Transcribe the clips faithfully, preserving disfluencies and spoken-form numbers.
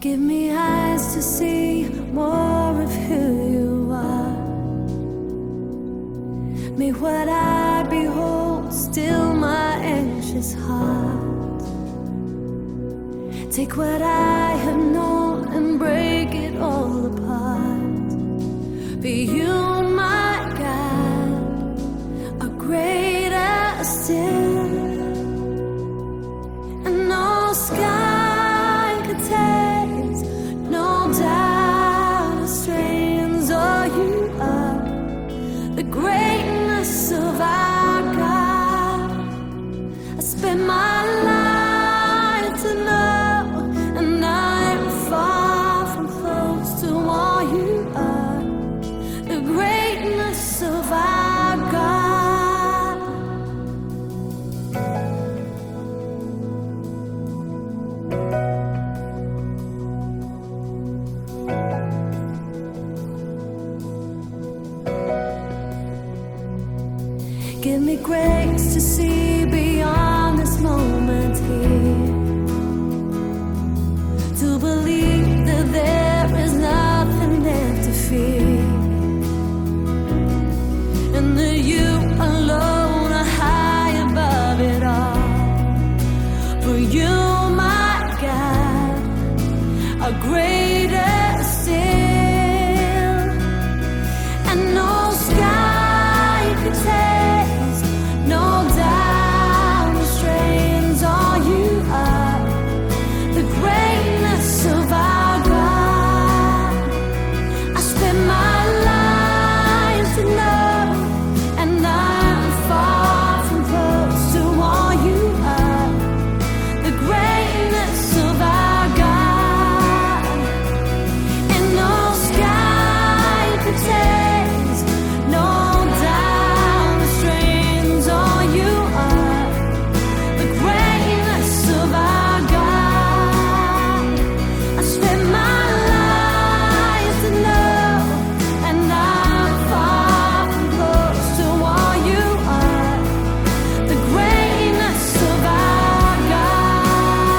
Give me eyes to see more of who you are. May what I behold still my anxious heart. Take what I have known and break it all apart. Be you my God, a greater still. And no sky could taste, no doubt strains all you are. The greatness of our God, I spend my life to know, and I'm far from close to all you are. The greatness of our God. Give me grace to see beyond this moment here, to believe that there is nothing left to fear, and that you alone are high above it all. For you, my God, are greater still, and no sky could taste, no doubt restrains all you are. The greatness of our God, I spend my life to know, and I'm far from close to all you are. The greatness of our God, and no sky could taste, no doubt restrains all you are. The greatness of our God, I spend my life to know, and I'm far from close to all you are. The greatness of our God.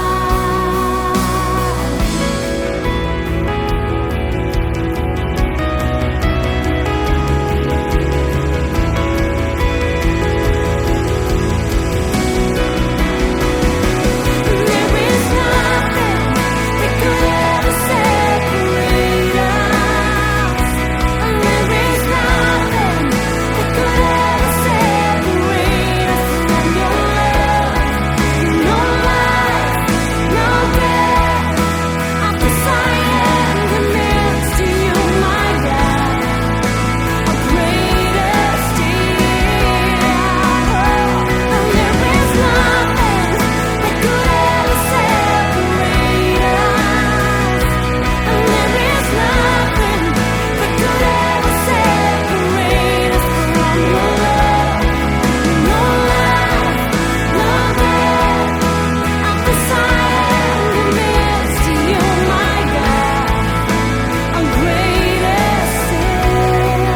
There is nothing that could ever separate us. There is nothing that could ever separate us from your love. No life, no death. I guess I am convinced to you, my God, are greater still. And there is nothing that could ever separate us. And there is nothing that could ever separate us from your love. No life, no death. I guess I am convinced to you, my God, are greater still.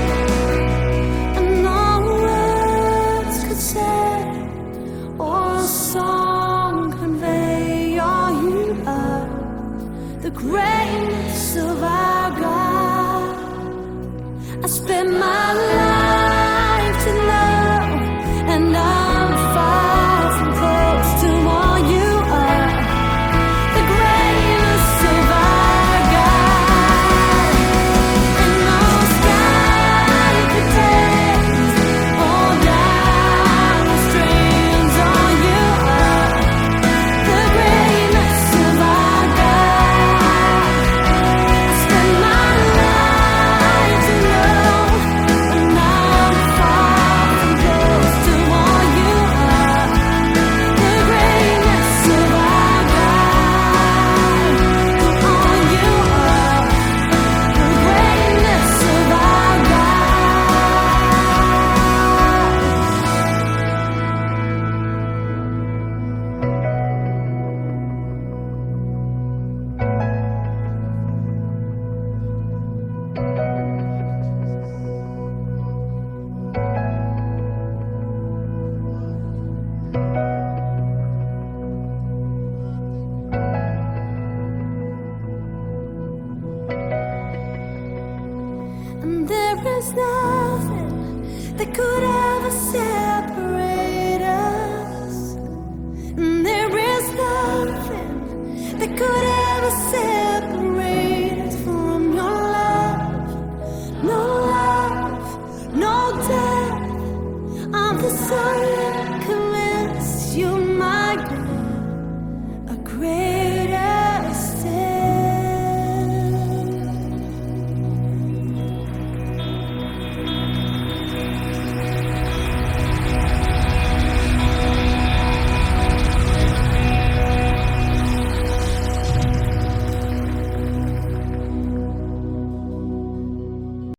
And no words could say, or a song convey all you are. The greatness of our